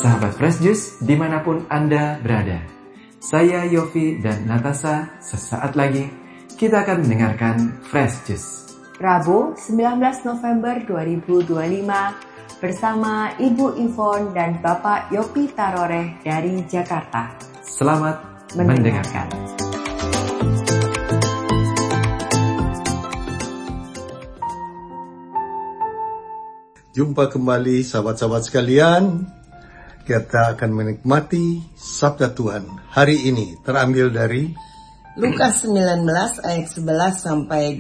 sahabat Fresh Juice dimanapun Anda berada. Saya Yofi dan Natasha, sesaat lagi kita akan mendengarkan Fresh Juice. Rabu 19 November 2025 bersama Ibu Ivon dan Bapak Yopi Taroreh dari Jakarta. Selamat mendengarkan. Jumpa kembali sahabat-sahabat sekalian. Kita akan menikmati Sabda Tuhan hari ini terambil dari Lukas 19 ayat 11 sampai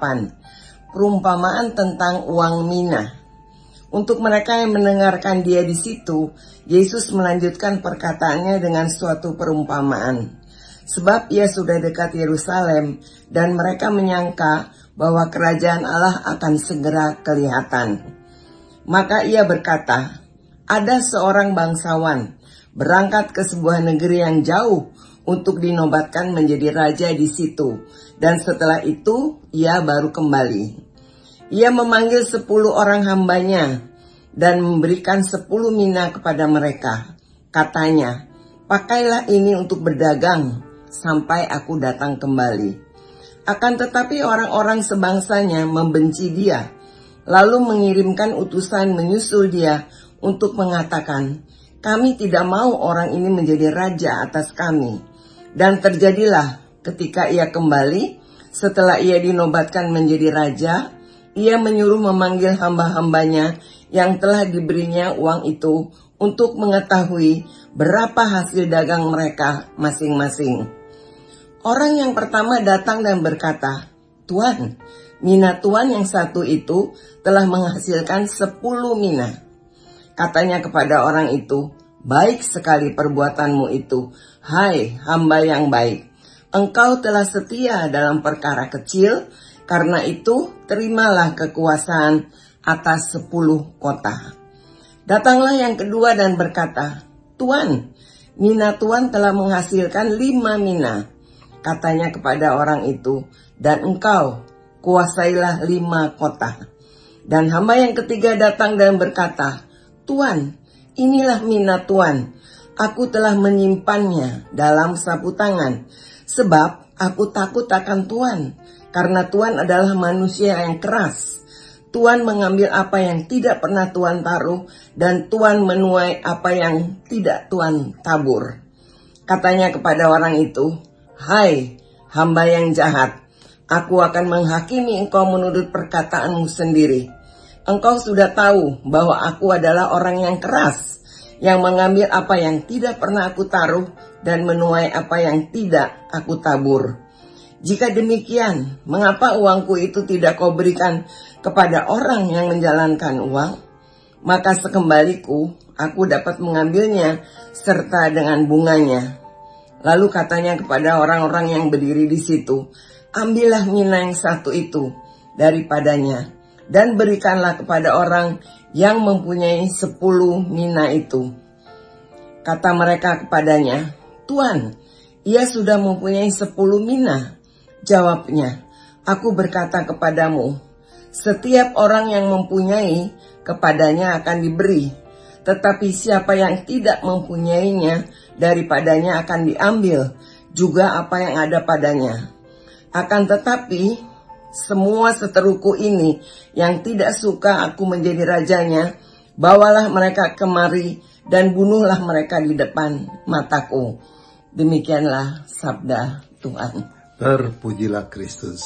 28. Perumpamaan tentang uang mina. Untuk mereka yang mendengarkan dia di situ, Yesus melanjutkan perkataannya dengan suatu perumpamaan. Sebab ia sudah dekat Yerusalem dan mereka menyangka bahwa kerajaan Allah akan segera kelihatan. Maka ia berkata, ada seorang bangsawan berangkat ke sebuah negeri yang jauh untuk dinobatkan menjadi raja di situ. Dan setelah itu ia baru kembali. Ia memanggil 10 orang hambanya dan memberikan 10 mina kepada mereka. Katanya, pakailah ini untuk berdagang sampai aku datang kembali. Akan tetapi orang-orang sebangsanya membenci dia. Lalu mengirimkan utusan menyusul dia untuk mengatakan, kami tidak mau orang ini menjadi raja atas kami. Dan terjadilah ketika ia kembali, setelah ia dinobatkan menjadi raja, ia menyuruh memanggil hamba-hambanya yang telah diberinya uang itu untuk mengetahui berapa hasil dagang mereka masing-masing. Orang yang pertama datang dan berkata, Tuan, mina tuan yang satu itu telah menghasilkan 10 mina. Katanya kepada orang itu, baik sekali perbuatanmu itu, hai hamba yang baik. Engkau telah setia dalam perkara kecil, karena itu terimalah kekuasaan atas 10 kota. Datanglah yang kedua dan berkata, Tuan, mina tuan telah menghasilkan 5 mina. Katanya kepada orang itu, dan engkau kuasailah 5 kota. Dan hamba yang ketiga datang dan berkata, Tuan, inilah mina tuan. Aku telah menyimpannya dalam sapu tangan, sebab aku takut akan Tuan, karena Tuan adalah manusia yang keras. Tuan mengambil apa yang tidak pernah Tuan taruh, dan Tuan menuai apa yang tidak Tuan tabur. Katanya kepada orang itu, hai hamba yang jahat, aku akan menghakimi engkau menurut perkataanmu sendiri. Engkau sudah tahu bahwa aku adalah orang yang keras, yang mengambil apa yang tidak pernah aku taruh dan menuai apa yang tidak aku tabur. Jika demikian, mengapa uangku itu tidak kau berikan kepada orang yang menjalankan uang? Maka sekembaliku, aku dapat mengambilnya serta dengan bunganya. Lalu katanya kepada orang-orang yang berdiri di situ, ambillah mina yang satu itu daripadanya, dan berikanlah kepada orang yang mempunyai 10 mina itu. Kata mereka kepadanya, Tuan, ia sudah mempunyai 10 mina. Jawabnya, aku berkata kepadamu, setiap orang yang mempunyai, kepadanya akan diberi. Tetapi siapa yang tidak mempunyainya, daripadanya akan diambil juga apa yang ada padanya. Akan tetapi, semua seteruku ini yang tidak suka aku menjadi rajanya, bawalah mereka kemari dan bunuhlah mereka di depan mataku. Demikianlah sabda Tuhan. Terpujilah Kristus.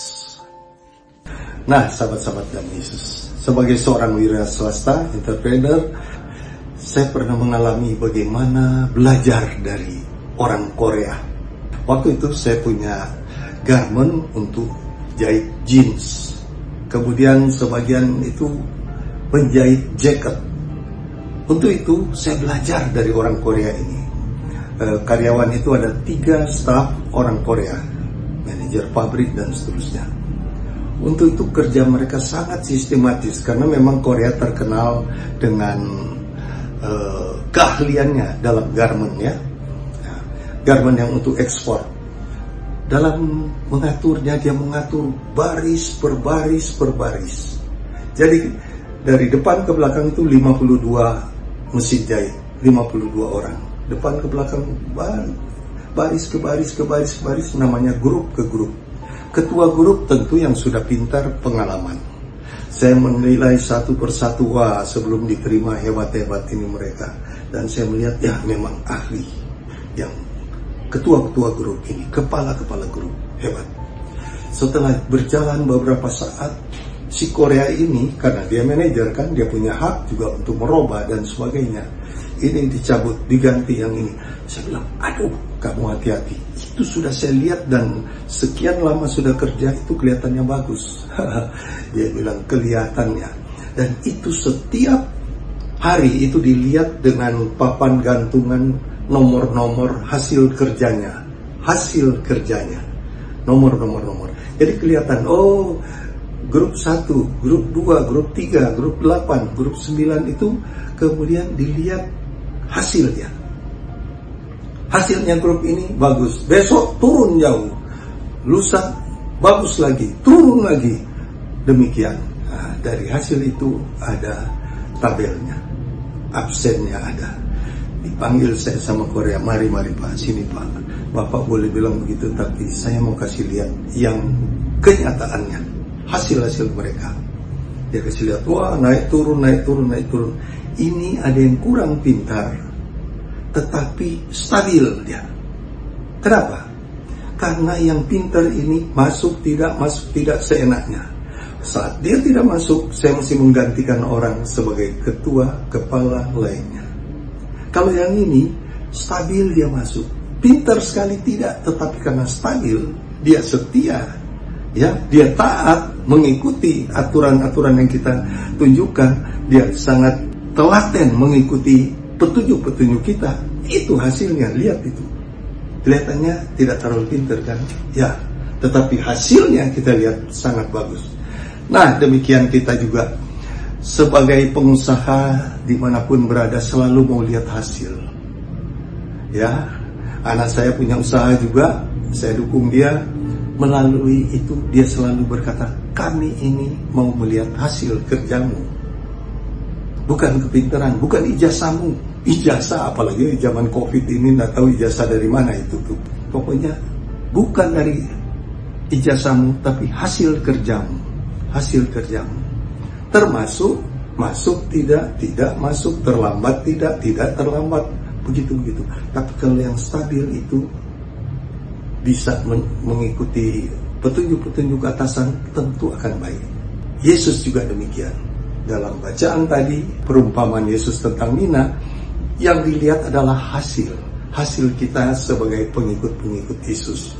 Nah, sahabat-sahabat dan Yesus, sebagai seorang wira swasta, entrepreneur, saya pernah mengalami bagaimana belajar dari orang Korea. Waktu itu saya punya garment untuk jahit jeans. Kemudian sebagian itu penjahit jaket. Untuk itu saya belajar dari orang Korea ini. Karyawan itu ada 3 staf orang Korea, manajer pabrik dan seterusnya. Untuk itu kerja mereka sangat sistematis, karena memang Korea terkenal dengan keahliannya dalam garment ya. Garment yang untuk ekspor. Dalam mengaturnya, dia mengatur baris per baris per baris. Jadi dari depan ke belakang itu 52 mesin jahit. 52 orang. Depan ke belakang, baris ke baris, namanya grup ke grup. Ketua grup tentu yang sudah pintar, pengalaman. Saya menilai satu persatu, wah sebelum diterima hebat-hebat ini mereka. Dan saya melihat ya memang ahli. Yang ketua-ketua grup ini, kepala-kepala grup, hebat. Setelah berjalan beberapa saat, si Korea ini, karena dia manajer kan, dia punya hak juga untuk merubah dan sebagainya. Ini dicabut, diganti yang ini. Saya bilang, aduh, kamu hati-hati. Itu sudah saya lihat dan sekian lama sudah kerja, itu kelihatannya bagus. Dia bilang, kelihatannya. Dan itu setiap hari itu dilihat dengan papan gantungan nomor-nomor hasil kerjanya. Hasil kerjanya. Nomor. Jadi kelihatan, oh, grup 1, grup 2, grup 3, grup 8, grup 9 itu kemudian dilihat hasilnya. Hasilnya grup ini bagus, besok turun jauh, lusa bagus lagi, turun lagi. Demikian. Nah, dari hasil itu ada tabelnya, absennya ada. Dipanggil saya sama Korea, mari Pak, sini Pak. Bapak boleh bilang begitu, tapi saya mau kasih lihat yang kenyataannya, hasil-hasil mereka. Dia kasih lihat, wah naik turun. Ini ada yang kurang pintar, tetapi stabil dia. Kenapa? Karena yang pintar ini masuk tidak seenaknya. Saat dia tidak masuk, saya mesti menggantikan orang sebagai ketua, kepala lainnya. Kalau yang ini, stabil dia masuk. Pintar sekali tidak, tetapi karena stabil, dia setia. Ya, dia taat mengikuti aturan-aturan yang kita tunjukkan. Dia sangat telaten mengikuti petunjuk-petunjuk kita. Itu hasilnya, lihat itu. Kelihatannya tidak terlalu pintar kan? Ya, tetapi hasilnya kita lihat sangat bagus. Nah, demikian kita juga sebagai pengusaha dimanapun berada selalu mau lihat hasil. Ya, anak saya punya usaha juga, saya dukung dia. Melalui itu dia selalu berkata, kami ini mau melihat hasil kerjamu, bukan kepintaran, bukan ijazahmu. Ijazah apalagi zaman COVID ini, nggak tahu ijazah dari mana itu tuh. Pokoknya bukan dari ijazahmu, tapi hasil kerjamu. Hasil kerjamu. Termasuk masuk tidak masuk, terlambat tidak terlambat, begitu. Tapi kalau yang stabil itu bisa mengikuti petunjuk-petunjuk atasan, tentu akan baik. Yesus juga demikian. Dalam bacaan tadi, perumpamaan Yesus tentang Mina, yang dilihat adalah hasil kita sebagai pengikut-pengikut Yesus.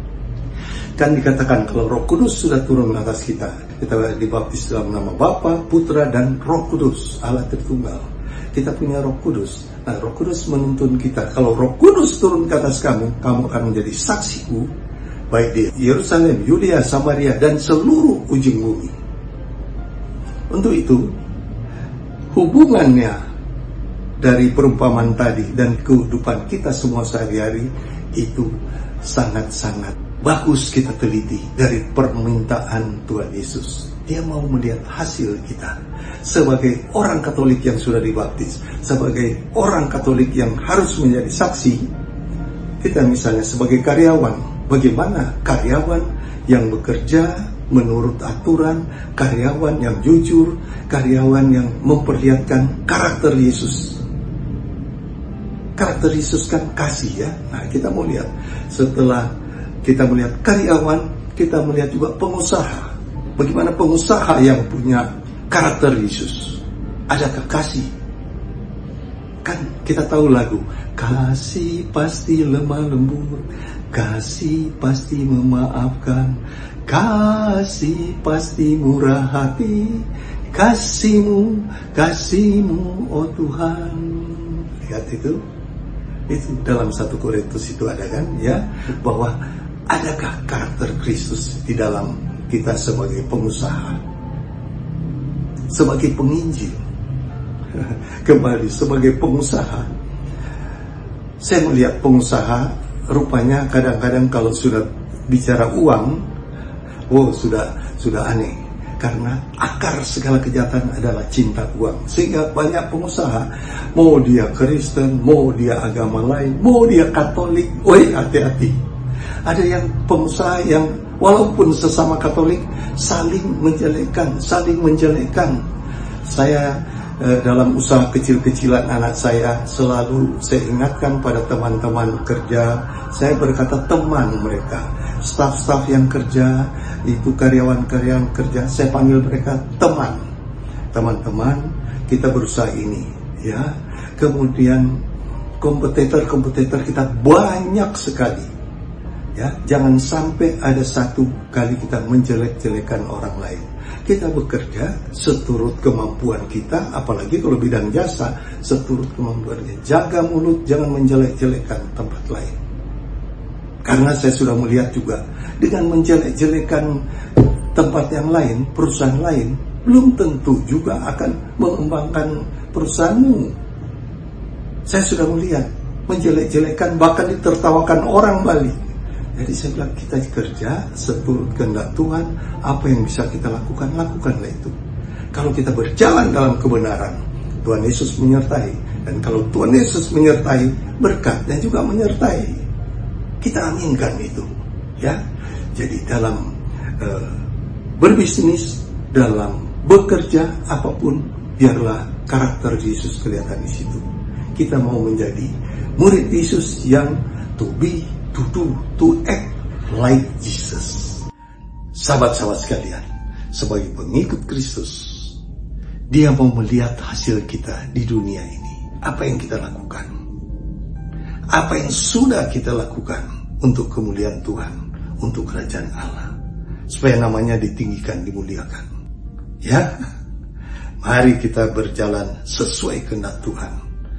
Kan dikatakan kalau Roh Kudus sudah turun atas kita dibaptis dalam nama Bapa, Putra, dan Roh Kudus, Allah Tritunggal. Kita punya Roh Kudus. Nah, Roh Kudus menuntun kita. Kalau Roh Kudus turun ke atas kamu akan menjadi saksiku, baik di Yerusalem, Yudea, Samaria, dan seluruh ujung bumi. Untuk itu, hubungannya dari perumpamaan tadi dan kehidupan kita semua sehari-hari itu sangat-sangat bagus kita teliti dari permintaan Tuhan Yesus. Dia mau melihat hasil kita sebagai orang Katolik yang sudah dibaptis, sebagai orang Katolik yang harus menjadi saksi. Kita misalnya sebagai karyawan, bagaimana karyawan yang bekerja menurut aturan, karyawan yang jujur, karyawan yang memperlihatkan karakter Yesus. Karakter Yesus kan kasih ya. Nah, kita mau lihat setelah kita melihat karyawan, kita melihat juga pengusaha. Bagaimana pengusaha yang punya karakter Yesus? Adakah kasih? Kan kita tahu lagu, kasih pasti lemah lembut, kasih pasti memaafkan, kasih pasti murah hati, kasihmu oh Tuhan. Lihat itu dalam 1 Korintus itu ada kan ya, bahwa adakah karakter Kristus di dalam kita sebagai pengusaha, sebagai penginjil, kembali sebagai pengusaha. Saya melihat pengusaha rupanya kadang-kadang kalau sudah bicara uang, sudah aneh. Karena akar segala kejahatan adalah cinta uang. Sehingga banyak pengusaha, mau dia Kristen, mau dia agama lain, mau dia Katolik, hati-hati. Ada yang pengusaha yang walaupun sesama Katolik saling menjelekkan. Saya dalam usaha kecil-kecilan anak saya selalu saya ingatkan pada teman-teman kerja. Saya berkata teman mereka, staf-staf yang kerja, itu karyawan-karyawan kerja, saya panggil mereka teman. Teman-teman, kita berusaha ini, ya. Kemudian kompetitor kita banyak sekali. Ya, jangan sampai ada satu kali kita menjelek-jelekan orang lain. Kita bekerja seturut kemampuan kita, apalagi kalau bidang jasa, seturut kemampuannya. Jaga mulut, jangan menjelek-jelekan tempat lain. Karena saya sudah melihat juga, dengan menjelek-jelekan tempat yang lain, perusahaan lain, belum tentu juga akan mengembangkan perusahaanmu. Saya sudah melihat, menjelek-jelekan, bahkan ditertawakan orang balik. Jadi saya bilang, kita kerja seturut kehendak Tuhan, apa yang bisa kita lakukan, lakukanlah itu. Kalau kita berjalan dalam kebenaran, Tuhan Yesus menyertai. Dan kalau Tuhan Yesus menyertai, berkatnya juga menyertai. Kita aminkan itu, ya. Jadi dalam berbisnis, dalam bekerja, apapun, biarlah karakter Yesus kelihatan di situ. Kita mau menjadi murid Yesus yang to be, to do, to act like Jesus. Sahabat-sahabat sekalian, sebagai pengikut Kristus, Dia mau melihat hasil kita di dunia ini. Apa yang kita lakukan? Apa yang sudah kita lakukan untuk kemuliaan Tuhan, untuk kerajaan Allah, supaya namanya ditinggikan, dimuliakan. Ya, mari kita berjalan sesuai kehendak Tuhan.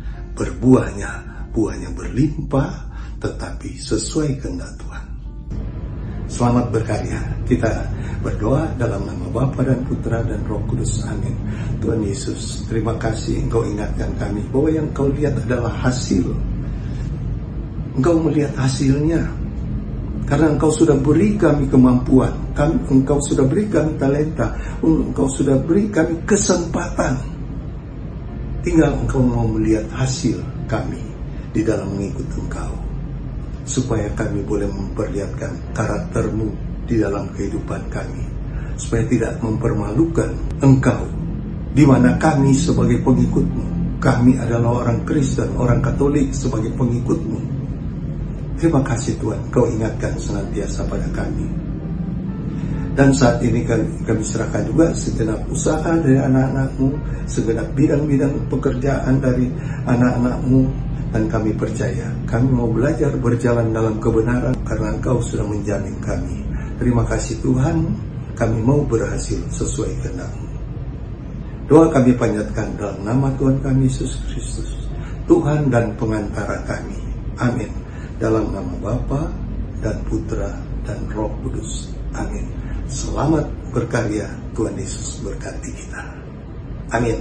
Buahnya berlimpah, tetapi sesuai kehendak Tuhan. Selamat berkarya. Kita berdoa dalam nama Bapa dan Putra dan Roh Kudus. Amin. Tuhan Yesus, terima kasih Engkau ingatkan kami bahwa yang Engkau lihat adalah hasil. Engkau melihat hasilnya. Karena Engkau sudah beri kami kemampuan, Engkau sudah beri kami talenta, Engkau sudah beri kami kesempatan. Tinggal Engkau mau melihat hasil kami di dalam mengikut Engkau, supaya kami boleh memperlihatkan karakter-Mu di dalam kehidupan kami, supaya tidak mempermalukan Engkau, di mana kami sebagai pengikut-Mu, kami adalah orang Kristen, orang Katolik sebagai pengikut-Mu. Terima kasih Tuhan, Kau ingatkan senantiasa pada kami. Dan saat ini kami serahkan juga segenap usaha dari anak-anak-Mu, segenap bidang-bidang pekerjaan dari anak-anak-Mu, dan kami percaya, kami mau belajar berjalan dalam kebenaran karena Engkau sudah menjamin kami. Terima kasih Tuhan, kami mau berhasil sesuai kehendak-Mu. Doa kami panjatkan dalam nama Tuhan kami Yesus Kristus, Tuhan dan pengantara kami. Amin. Dalam nama Bapa dan Putra dan Roh Kudus. Amin. Selamat berkarya, Tuhan Yesus berkati kita. Amin.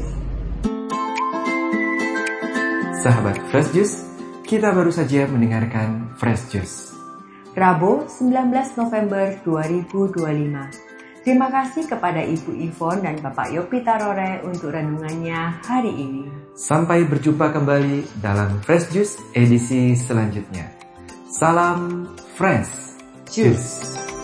Sahabat Fresh Juice, kita baru saja mendengarkan Fresh Juice. Rabu 19 November 2025. Terima kasih kepada Ibu Yvonne dan Bapak Yopi Tarore untuk renungannya hari ini. Sampai berjumpa kembali dalam Fresh Juice edisi selanjutnya. Salam Fresh Juice.